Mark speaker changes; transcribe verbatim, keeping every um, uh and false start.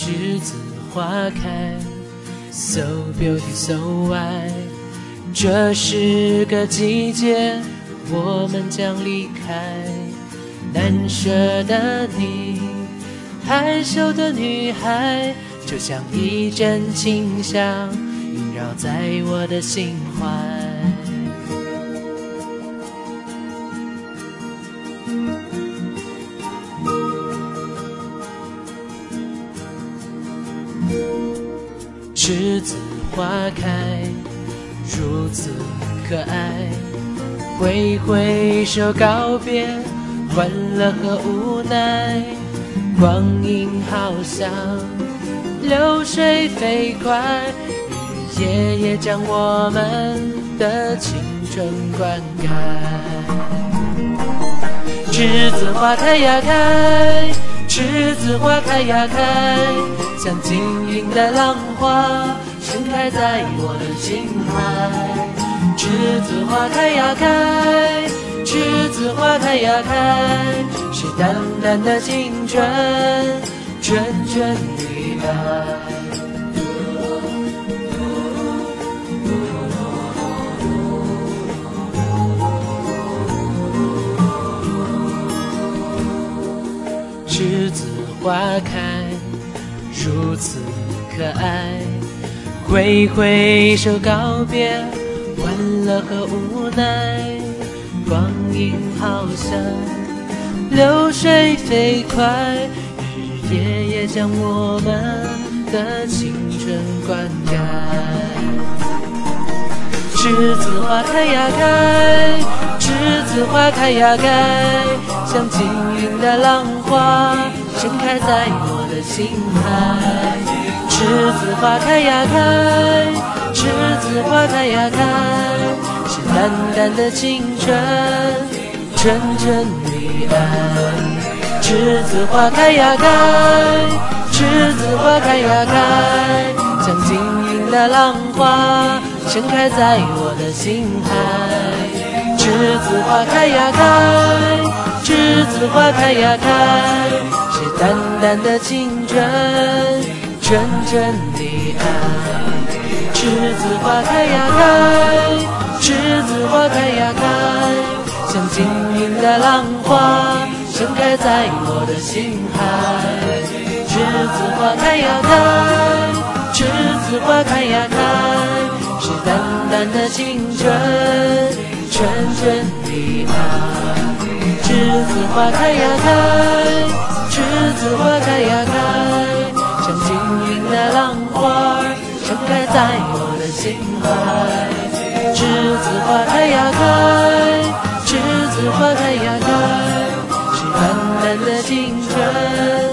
Speaker 1: 栀子花开 So beautiful so white 这是个季节我们将离开难舍的你害羞的女孩就像一阵清香萦绕在我的心怀栀子花开如此可爱挥挥手告别欢乐和无奈光阴好像流水飞快日日夜夜将我们的青春灌溉栀子花开呀开栀子花开呀开像晶莹的浪花盛开在我的心海栀子花开呀开栀子花开呀开是淡淡的青春纯纯的爱栀子花开如此可爱挥挥手告别欢乐和无奈光阴好像流水飞快日日夜夜将我们的青春灌溉栀子花开呀开栀子花开呀开像晶莹的浪花盛开在我的心海栀子花开呀开栀子花开呀开是淡淡的青春纯纯的爱栀子花开呀开栀子花开呀开像晶莹的浪花盛开在我的心海栀子花开呀开栀子花开呀开是淡淡的青春纯纯的爱栀子花开呀开栀子花开呀开像晶莹的浪花盛开在我的心海栀子花开呀开栀子花开呀开是淡淡的青春纯纯的爱栀子花开呀开栀子花开呀开像晶莹的浪花盛开在我的心海栀子花开呀开栀子花开呀开是淡淡的青春